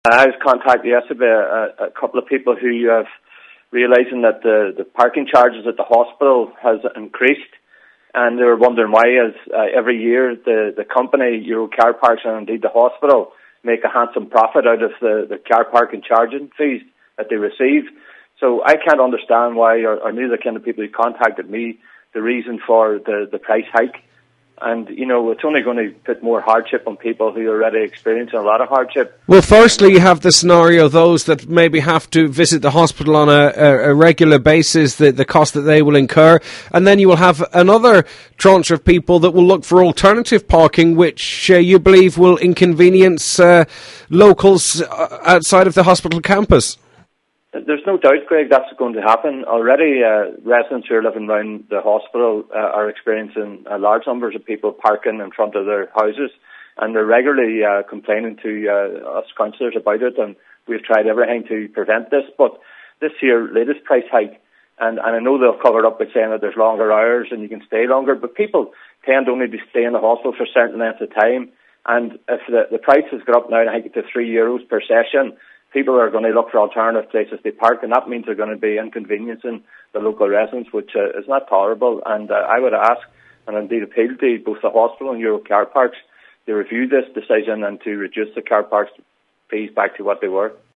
I was contacted yesterday by a couple of people who have realising that the parking charges at the hospital has increased, and they were wondering why, as every year the company, Euro Car Parks, and indeed the hospital, make a handsome profit out of the car parking charging fees that they receive. So I can't understand why, or neither can the people who contacted me, the reason for the price hike. And, it's only going to put more hardship on people who are already experiencing a lot of hardship. Well, firstly, you have the scenario, those that maybe have to visit the hospital on a regular basis, the cost that they will incur. And then you will have another tranche of people that will look for alternative parking, which you believe will inconvenience locals outside of the hospital campus. There's no doubt, Greg, that's going to happen. Already, residents who are living around the hospital are experiencing large numbers of people parking in front of their houses, and they're regularly complaining to us councillors about it, and we've tried everything to prevent this. But this year, latest price hike, and I know they'll cover it up by saying that there's longer hours and you can stay longer, but people tend only to stay in the hospital for certain lengths of time, and if the price has got up now, I think, to €3 per session, people are going to look for alternative places to park, and that means they're going to be inconveniencing the local residents, which is not tolerable. And I would ask, and indeed appeal to both the hospital and Euro Car Parks to review this decision and to reduce the car parks fees back to what they were.